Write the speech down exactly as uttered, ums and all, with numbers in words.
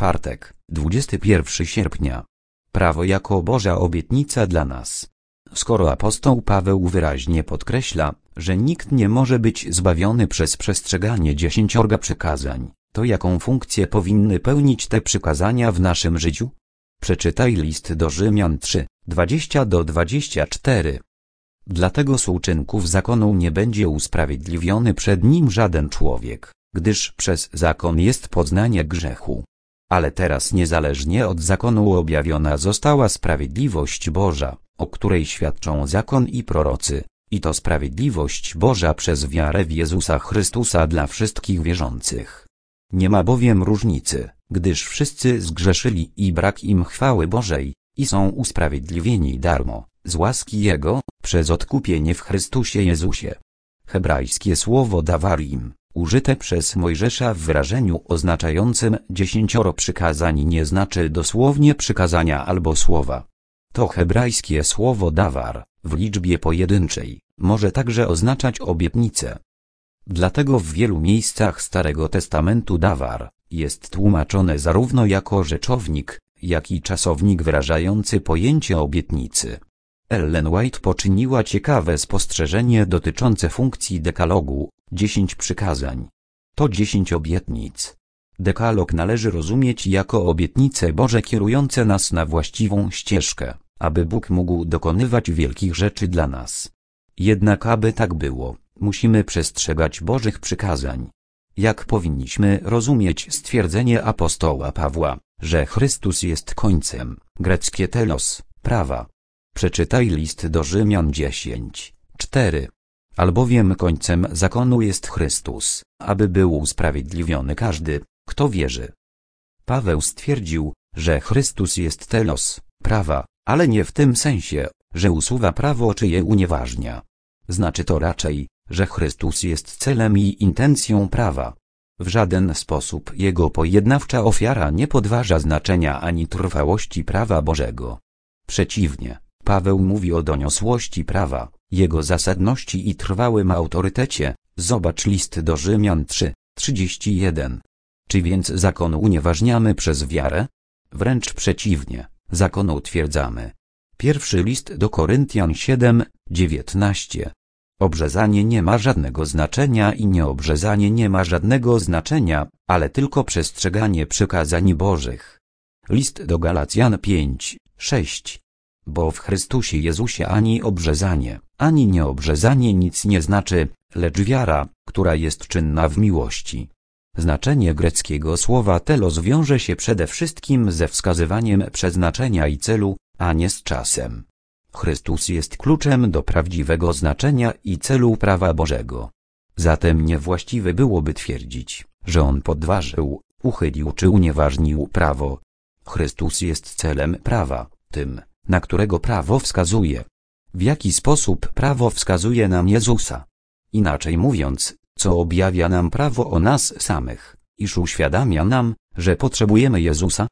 Czwartek, dwudziestego pierwszego sierpnia. Prawo jako Boża obietnica dla nas. Skoro apostoł Paweł wyraźnie podkreśla, że nikt nie może być zbawiony przez przestrzeganie dziesięciorga przykazań, to jaką funkcję powinny pełnić te przykazania w naszym życiu? Przeczytaj list do Rzymian trzy, dwadzieścia do dwudziestu czterech. Dlatego z uczynków zakonu nie będzie usprawiedliwiony przed nim żaden człowiek, gdyż przez zakon jest poznanie grzechu. Ale teraz niezależnie od zakonu objawiona została sprawiedliwość Boża, o której świadczą zakon i prorocy, i to sprawiedliwość Boża przez wiarę w Jezusa Chrystusa dla wszystkich wierzących. Nie ma bowiem różnicy, gdyż wszyscy zgrzeszyli i brak im chwały Bożej, i są usprawiedliwieni darmo, z łaski Jego, przez odkupienie w Chrystusie Jezusie. Hebrajskie słowo dawarim, użyte przez Mojżesza w wyrażeniu oznaczającym dziesięcioro przykazań, nie znaczy dosłownie przykazania albo słowa. To hebrajskie słowo dawar, w liczbie pojedynczej, może także oznaczać obietnicę. Dlatego w wielu miejscach Starego Testamentu dawar jest tłumaczone zarówno jako rzeczownik, jak i czasownik wyrażający pojęcie obietnicy. Ellen White poczyniła ciekawe spostrzeżenie dotyczące funkcji dekalogu, dziesięć przykazań. To dziesięć obietnic. Dekalog należy rozumieć jako obietnice Boże kierujące nas na właściwą ścieżkę, aby Bóg mógł dokonywać wielkich rzeczy dla nas. Jednak aby tak było, musimy przestrzegać Bożych przykazań. Jak powinniśmy rozumieć stwierdzenie apostoła Pawła, że Chrystus jest końcem, greckie telos, prawa? Przeczytaj list do Rzymian dziesięć, cztery. Albowiem końcem zakonu jest Chrystus, aby był usprawiedliwiony każdy, kto wierzy. Paweł stwierdził, że Chrystus jest telos, prawa, ale nie w tym sensie, że usuwa prawo czy je unieważnia. Znaczy to raczej, że Chrystus jest celem i intencją prawa. W żaden sposób Jego pojednawcza ofiara nie podważa znaczenia ani trwałości prawa Bożego. Przeciwnie, Paweł mówi o doniosłości prawa, jego zasadności i trwałym autorytecie. Zobacz list do Rzymian trzy, trzydzieści jeden. Czy więc zakon unieważniamy przez wiarę? Wręcz przeciwnie, zakon utwierdzamy. Pierwszy list do Koryntian siedem, dziewiętnaście. Obrzezanie nie ma żadnego znaczenia i nieobrzezanie nie ma żadnego znaczenia, ale tylko przestrzeganie przykazań Bożych. List do Galacjan pięć, sześć. Bo w Chrystusie Jezusie ani obrzezanie, ani nieobrzezanie nic nie znaczy, lecz wiara, która jest czynna w miłości. Znaczenie greckiego słowa telos wiąże się przede wszystkim ze wskazywaniem przeznaczenia i celu, a nie z czasem. Chrystus jest kluczem do prawdziwego znaczenia i celu prawa Bożego. Zatem niewłaściwe byłoby twierdzić, że On podważył, uchylił czy unieważnił prawo. Chrystus jest celem prawa, tym, na którego prawo wskazuje. W jaki sposób prawo wskazuje nam Jezusa? Inaczej mówiąc, co objawia nam prawo o nas samych, iż uświadamia nam, że potrzebujemy Jezusa?